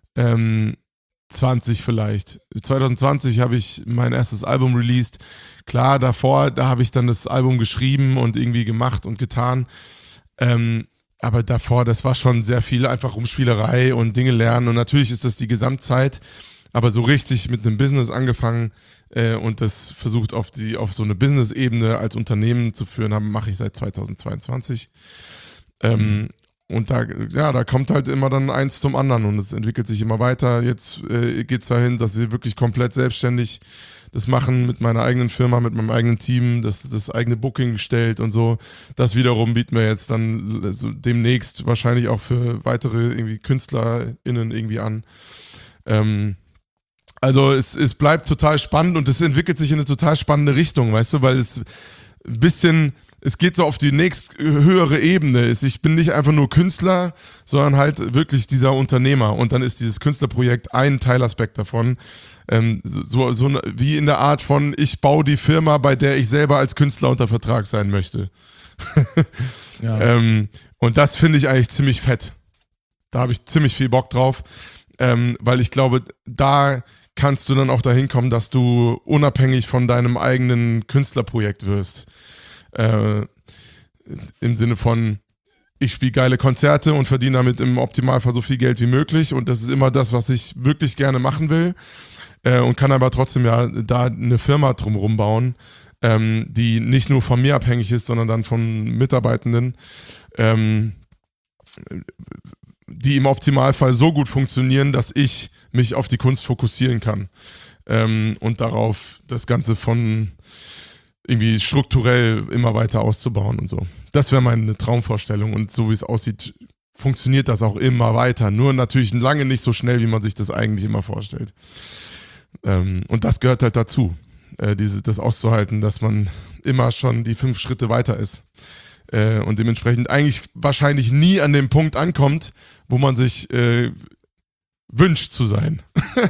vielleicht. 2020 habe ich mein erstes Album released. Klar, davor, da habe ich dann das Album geschrieben und irgendwie gemacht und getan. aber davor, das war schon sehr viel einfach Rumspielerei und Dinge lernen und natürlich ist das die Gesamtzeit, aber so richtig mit einem Business angefangen und das versucht auf so eine Business-Ebene als Unternehmen zu führen, mache ich seit 2022. Und da kommt halt immer dann eins zum anderen und es entwickelt sich immer weiter. Jetzt geht's dahin, dass sie wirklich komplett selbstständig das machen mit meiner eigenen Firma, mit meinem eigenen Team, das eigene Booking stellt und so. Das wiederum bieten wir jetzt dann so demnächst wahrscheinlich auch für weitere irgendwie KünstlerInnen irgendwie an. Also es bleibt total spannend und es entwickelt sich in eine total spannende Richtung, weißt du, weil es ein bisschen, es geht so auf die nächst höhere Ebene. Ich bin nicht einfach nur Künstler, sondern halt wirklich dieser Unternehmer und dann ist dieses Künstlerprojekt ein Teilaspekt davon. So wie in der Art von, ich baue die Firma, bei der ich selber als Künstler unter Vertrag sein möchte. Ja. Und das finde ich eigentlich ziemlich fett. Da habe ich ziemlich viel Bock drauf, weil ich glaube, da kannst du dann auch dahin kommen, dass du unabhängig von deinem eigenen Künstlerprojekt wirst. Im Sinne von, ich spiele geile Konzerte und verdiene damit im Optimalfall so viel Geld wie möglich und das ist immer das, was ich wirklich gerne machen will und kann aber trotzdem ja da eine Firma drumherum bauen, die nicht nur von mir abhängig ist, sondern dann von Mitarbeitenden, die im Optimalfall so gut funktionieren, dass ich mich auf die Kunst fokussieren kann und darauf das Ganze von irgendwie strukturell immer weiter auszubauen und so. Das wäre meine Traumvorstellung und so wie es aussieht, funktioniert das auch immer weiter. Nur natürlich lange nicht so schnell, wie man sich das eigentlich immer vorstellt. Und das gehört halt dazu, das auszuhalten, dass man immer schon die 5 Schritte weiter ist. Und dementsprechend eigentlich wahrscheinlich nie an dem Punkt ankommt, wo man sich wünscht zu sein.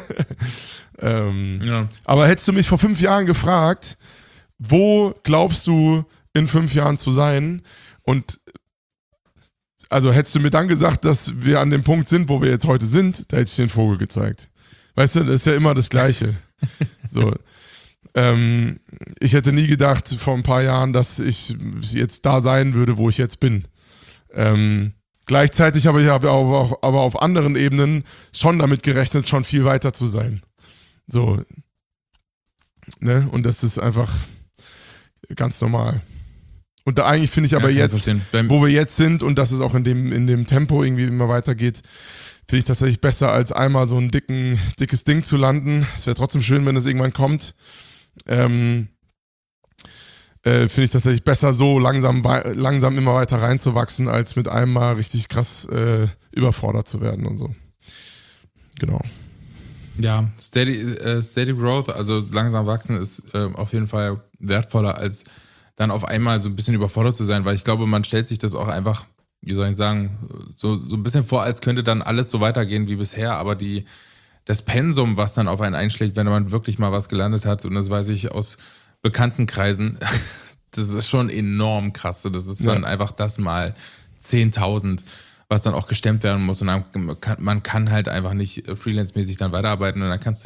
Ja. Aber hättest du mich vor 5 Jahren gefragt, wo glaubst du in 5 Jahren zu sein? Und also hättest du mir dann gesagt, dass wir an dem Punkt sind, wo wir jetzt heute sind, da hätte ich dir den Vogel gezeigt. Weißt du, das ist ja immer das Gleiche. So. Ich hätte nie gedacht vor ein paar Jahren, dass ich jetzt da sein würde, wo ich jetzt bin. Gleichzeitig habe ich aber auf anderen Ebenen schon damit gerechnet, schon viel weiter zu sein. So. Ne? Und das ist einfach ganz normal. Und da eigentlich finde ich aber jetzt, wo wir jetzt sind und dass es auch in dem Tempo irgendwie immer weitergeht, finde ich tatsächlich besser, als einmal so ein dickes Ding zu landen. Es wäre trotzdem schön, wenn es irgendwann kommt. Finde ich tatsächlich besser, so langsam immer weiter reinzuwachsen, als mit einem Mal richtig krass überfordert zu werden und so. Genau. Ja, steady Growth, also langsam wachsen, ist auf jeden Fall wertvoller, als dann auf einmal so ein bisschen überfordert zu sein, weil ich glaube, man stellt sich das auch einfach, wie soll ich sagen, so ein bisschen vor, als könnte dann alles so weitergehen wie bisher, aber das Pensum, was dann auf einen einschlägt, wenn man wirklich mal was gelandet hat, und das weiß ich aus Bekanntenkreisen, das ist schon enorm krass. Das ist dann einfach das mal 10.000, was dann auch gestemmt werden muss. Und dann man kann halt einfach nicht freelance-mäßig dann weiterarbeiten und dann kannst du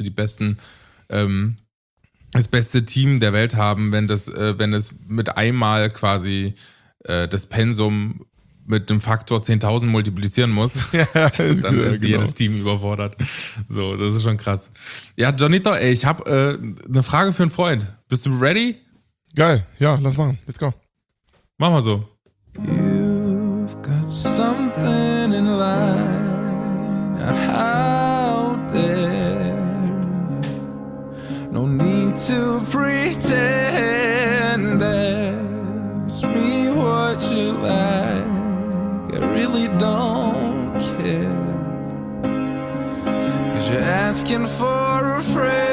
das beste Team der Welt haben, wenn es mit einmal quasi das Pensum mit dem Faktor 10.000 multiplizieren muss, dann ist jedes Team überfordert. So, das ist schon krass. Ja, Johnito, ey, ich habe eine Frage für einen Freund. Bist du ready? Geil, ja, lass machen. Let's go. Mach mal so. You've got something in line out there. No need to pretend. Ask me what you like. I really don't care. 'Cause you're asking for a friend.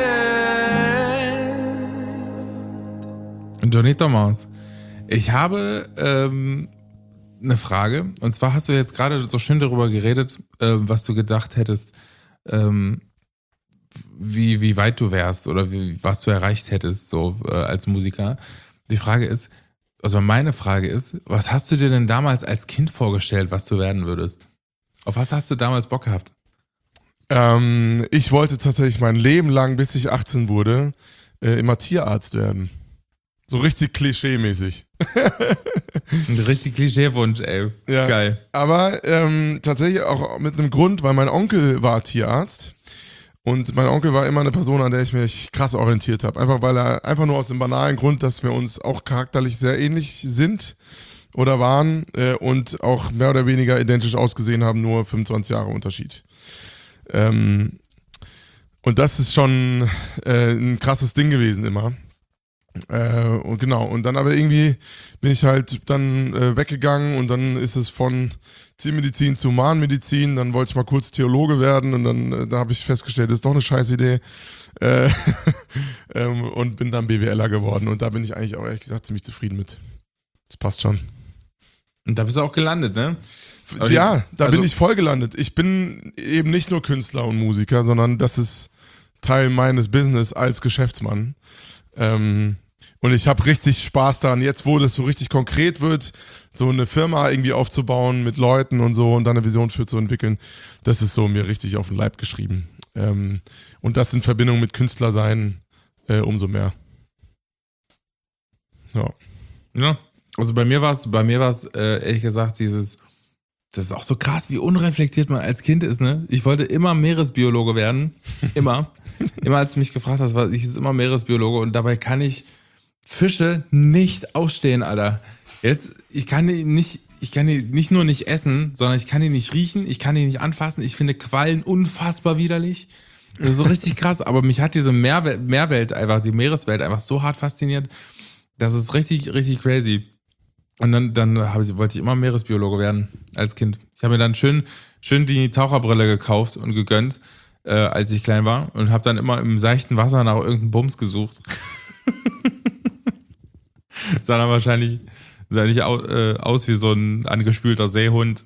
Johnito Maus, ich habe eine Frage. Und zwar hast du jetzt gerade so schön darüber geredet, was du gedacht hättest, wie weit du wärst oder was du erreicht hättest so als Musiker. Die Frage ist, also meine Frage ist, was hast du dir denn damals als Kind vorgestellt, was du werden würdest? Auf was hast du damals Bock gehabt? Ich wollte tatsächlich mein Leben lang, bis ich 18 wurde, immer Tierarzt werden. So richtig klischee-mäßig. Ein richtig Klischeewunsch, ey. Ja. Geil. Aber tatsächlich auch mit einem Grund, weil mein Onkel war Tierarzt. Und mein Onkel war immer eine Person, an der ich mich krass orientiert habe. Einfach nur aus dem banalen Grund, dass wir uns auch charakterlich sehr ähnlich sind oder waren und auch mehr oder weniger identisch ausgesehen haben, nur 25 Jahre Unterschied. Und das ist schon ein krasses Ding gewesen immer. Und genau, und dann aber irgendwie bin ich halt dann weggegangen und dann ist es von Tiermedizin zu Humanmedizin, dann wollte ich mal kurz Theologe werden und dann da habe ich festgestellt, das ist doch eine scheiß Idee und bin dann BWLer geworden und da bin ich eigentlich auch ehrlich gesagt ziemlich zufrieden mit. Das passt schon. Und da bist du auch gelandet, ne? Ja, da bin ich voll gelandet. Ich bin eben nicht nur Künstler und Musiker, sondern das ist Teil meines Business als Geschäftsmann. Und ich habe richtig Spaß daran, jetzt wo das so richtig konkret wird, so eine Firma irgendwie aufzubauen mit Leuten und so und dann eine Vision für zu entwickeln, das ist so mir richtig auf den Leib geschrieben. Und das in Verbindung mit Künstler sein, umso mehr. Ja. Ja, also bei mir war es ehrlich gesagt das ist auch so krass, wie unreflektiert man als Kind ist, ne? Ich wollte immer Meeresbiologe werden, immer. Immer als du mich gefragt hast, ich ist immer Meeresbiologe und dabei kann ich Fische nicht ausstehen, Alter. Jetzt, ich kann die nicht nur nicht essen, sondern ich kann die nicht riechen, ich kann die nicht anfassen. Ich finde Quallen unfassbar widerlich. Das ist so richtig krass, aber mich hat diese Meerwelt einfach, die Meereswelt einfach so hart fasziniert. Das ist richtig, richtig crazy. Und dann wollte ich immer Meeresbiologe werden als Kind. Ich habe mir dann schön die Taucherbrille gekauft und gegönnt, als ich klein war und habe dann immer im seichten Wasser nach irgendeinem Bums gesucht. Sah dann wahrscheinlich aus wie so ein angespülter Seehund.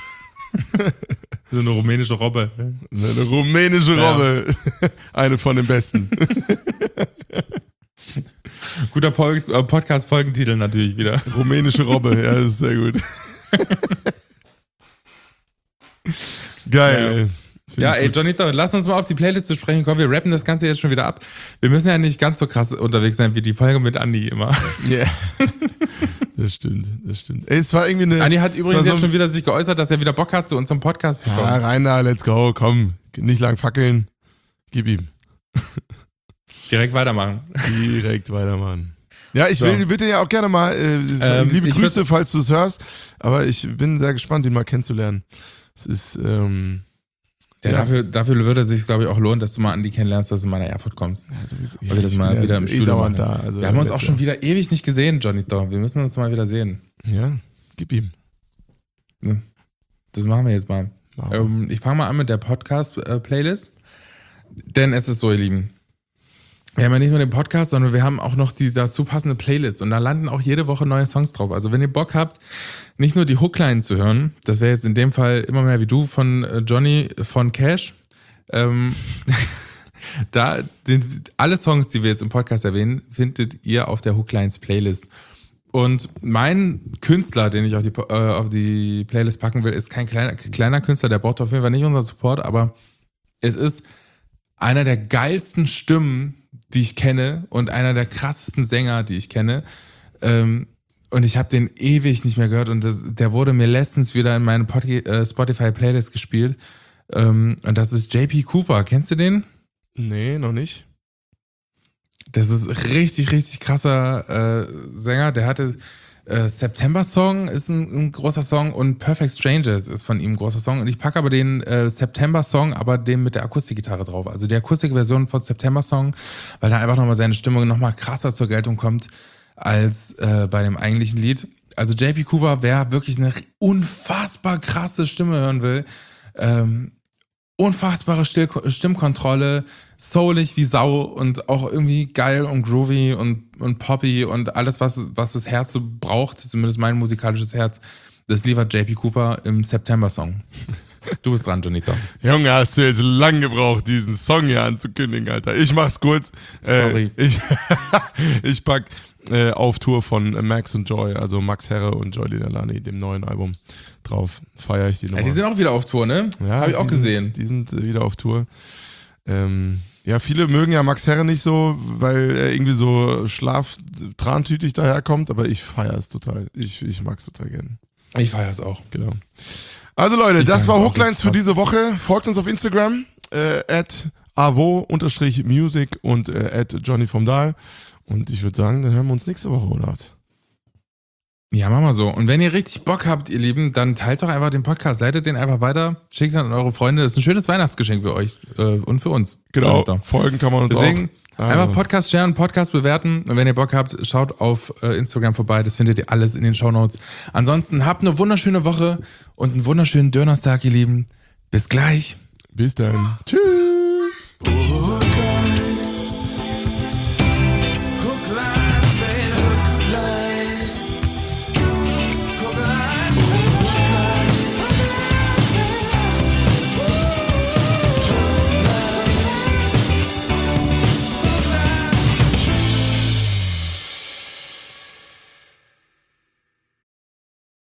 So eine rumänische Robbe. Eine rumänische Robbe. Ja. Eine von den besten. Guter Podcast-Folgentitel natürlich wieder. Rumänische Robbe, ja, das ist sehr gut. Geil. Ja, ey, Johnito, lass uns mal auf die Playlist zu sprechen kommen. Wir rappen das Ganze jetzt schon wieder ab. Wir müssen ja nicht ganz so krass unterwegs sein wie die Folge mit Andi immer. Ja. Yeah. Das stimmt. Ey, es war irgendwie eine. Andi hat übrigens jetzt schon wieder sich geäußert, dass er wieder Bock hat, zu unserem Podcast zu kommen. Ja, rein da, let's go, komm. Nicht lang fackeln. Gib ihm. Direkt weitermachen. Ja, ich würde dir ja auch gerne mal liebe Grüße, falls du es hörst. Aber ich bin sehr gespannt, ihn mal kennenzulernen. Es ist, dafür würde es sich, glaube ich, auch lohnen, dass du mal Andi kennenlernst, dass du mal nach Erfurt kommst. Ja, sowieso. Ja, das mal wieder im Studio machen. Da, also wir haben uns auch schon wieder ewig nicht gesehen, Johnito. Wir müssen uns mal wieder sehen. Ja, gib ihm. Das machen wir jetzt mal. Ich fange mal an mit der Podcast-Playlist. Denn es ist so, ihr Lieben. Wir haben ja nicht nur den Podcast, sondern wir haben auch noch die dazu passende Playlist. Und da landen auch jede Woche neue Songs drauf. Also wenn ihr Bock habt, nicht nur die Hookline zu hören, das wäre jetzt in dem Fall immer mehr wie du von Johnny von Cash. Alle Songs, die wir jetzt im Podcast erwähnen, findet ihr auf der Hooklines Playlist. Und mein Künstler, den ich auf die Playlist packen will, ist kein kleiner Künstler, der braucht auf jeden Fall nicht unseren Support, aber es ist einer der geilsten Stimmen, die ich kenne und einer der krassesten Sänger, die ich kenne. Und ich habe den ewig nicht mehr gehört und der wurde mir letztens wieder in meine Spotify-Playlist gespielt. Und das ist JP Cooper. Kennst du den? Nee, noch nicht. Das ist richtig, richtig krasser Sänger. Der hatte September Song ist ein großer Song und Perfect Strangers ist von ihm ein großer Song. Und ich packe aber den September Song, aber den mit der Akustikgitarre drauf. Also die Akustikversion von September Song, weil da einfach nochmal seine Stimmung nochmal krasser zur Geltung kommt als bei dem eigentlichen Lied. Also JP Cooper, wer wirklich eine unfassbar krasse Stimme hören will, unfassbare Stimmkontrolle, soulig wie Sau und auch irgendwie geil und groovy und poppy und alles, was das Herz so braucht, zumindest mein musikalisches Herz, das liefert JP Cooper im September-Song. Du bist dran, Johnito. Junge, hast du jetzt lang gebraucht, diesen Song hier anzukündigen, Alter. Ich mach's kurz. Sorry. Ich pack auf Tour von Max und Joy, also Max Herre und Joy Linalani, dem neuen Album drauf. Feiere ich die Nummer. Ja, die sind auch wieder auf Tour, ne? Ja, habe ich auch gesehen. Die sind wieder auf Tour. Ja, viele mögen ja Max Herre nicht so, weil er irgendwie so trantütig daherkommt, aber ich feiere es total. Ich mag es total gern. Ich feiere es auch. Genau. Also Leute, das war Hooklines für diese Woche. Folgt uns auf Instagram, @avo_music und @Johnny vom Dahl. Und ich würde sagen, dann hören wir uns nächste Woche, oder was? Ja, machen wir so. Und wenn ihr richtig Bock habt, ihr Lieben, dann teilt doch einfach den Podcast, leitet den einfach weiter, schickt dann an eure Freunde. Das ist ein schönes Weihnachtsgeschenk für euch und für uns. Genau, folgen kann man uns Deswegen auch. einfach Podcast sharen, Podcast bewerten. Und wenn ihr Bock habt, schaut auf Instagram vorbei. Das findet ihr alles in den Shownotes. Ansonsten habt eine wunderschöne Woche und einen wunderschönen Dönerstag, ihr Lieben. Bis gleich. Bis dann. Tschüss.